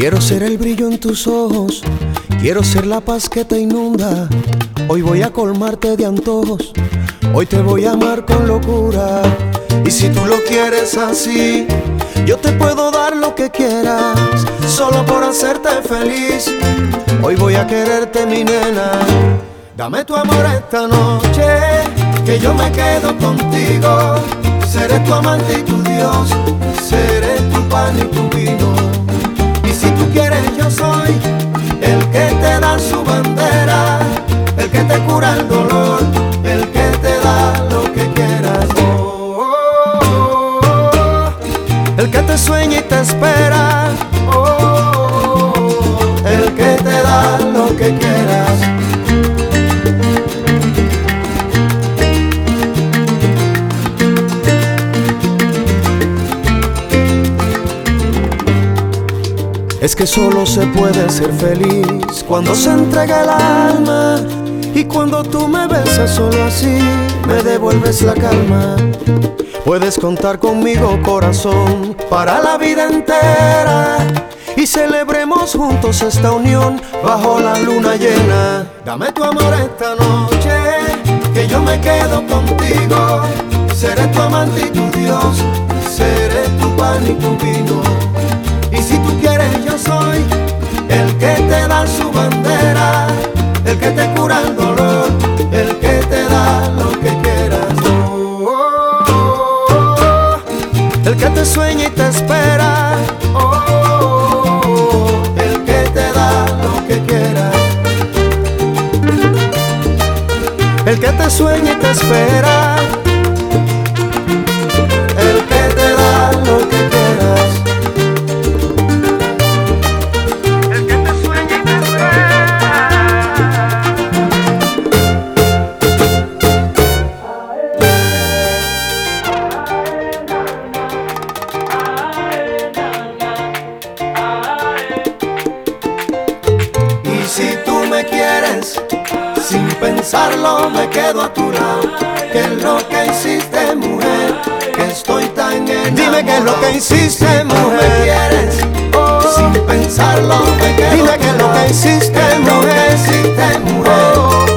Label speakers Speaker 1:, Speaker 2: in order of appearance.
Speaker 1: Quiero ser el brillo en tus ojos, quiero ser la paz que te inunda. Hoy voy a colmarte de antojos, hoy te voy a amar con locura. Y si tú lo quieres así, yo te puedo dar lo que quieras, solo por hacerte feliz. Hoy voy a quererte, mi nena. Dame tu amor esta noche, que yo me quedo contigo. Seré tu amante y tu Dios, seré tu pan y tu vino. Y si tú quieres, yo soy el que te da su bandera, el que te cura el dolor, el que te da lo que quieras. Oh, oh, oh, el que te sueña y te espera. Oh, el que te da lo que quieras. Es que solo se puede ser feliz cuando se entrega el alma. Y cuando tú me besas solo así, me devuelves la calma. Puedes contar conmigo, corazón, para la vida entera. Y celebremos juntos esta unión bajo la luna llena. Dame tu amor esta noche, que yo me quedo contigo. Seré tu amante y tu Dios, seré tu pan y tu vino. Y si tú quieres, yo soy el que te da su bandera, el que te cura el dolor, el que te da lo que quieras. Oh, oh, oh, el que te sueña y te espera. Oh, el que te da lo que quieras. El que te sueña y te espera. El que te da lo que quieras. Si tú me quieres, sin pensarlo me quedo a tu lado. ¿Qué es lo que hiciste, mujer? Que estoy tan enamorado. Dime qué es lo que hiciste, mujer. Si tú me quieres, sin pensarlo me quedo a tu lado. Dime qué es lo que hiciste, mujer.